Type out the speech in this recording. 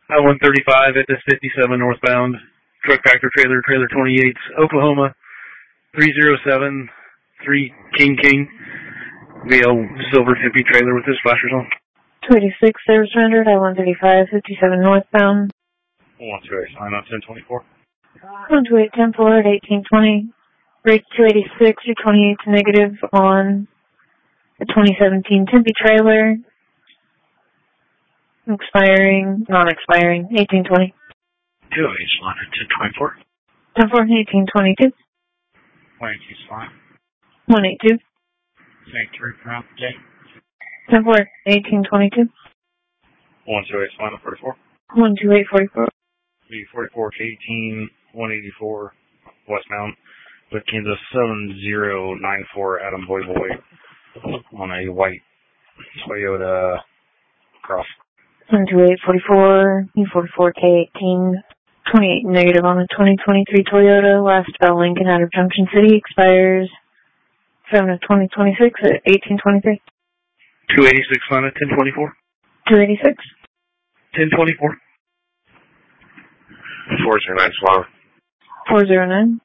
I-135 at this 57 northbound. Truck tractor trailer, trailer 28, Oklahoma, 3073 King. VL silver Tempe trailer with his flashers on. 286 service rendered, I-135, 57 northbound. 128, sign on 1024. 128, 10 forward, 1820. Break 286, your 28's negative on the 2017 Tempe trailer. Expiring, non-expiring, 1820. 2H, line at 1024. 10 forward, 1822. 182, sign. 182. Thank 3 for out the day. 10 forward, 1822. 128, sign on 44. 128, 44. B44 to 18, 184 westbound with Kansas 7094 Adam Boy on a white Toyota Cross. 128, 44, U44, K18, 28 negative on the 2023 Toyota, last Bell Lincoln out of Junction City, expires 7 of 2026 at 1823. 286 line at 1024. 286. 1024. 409 Slower. 409.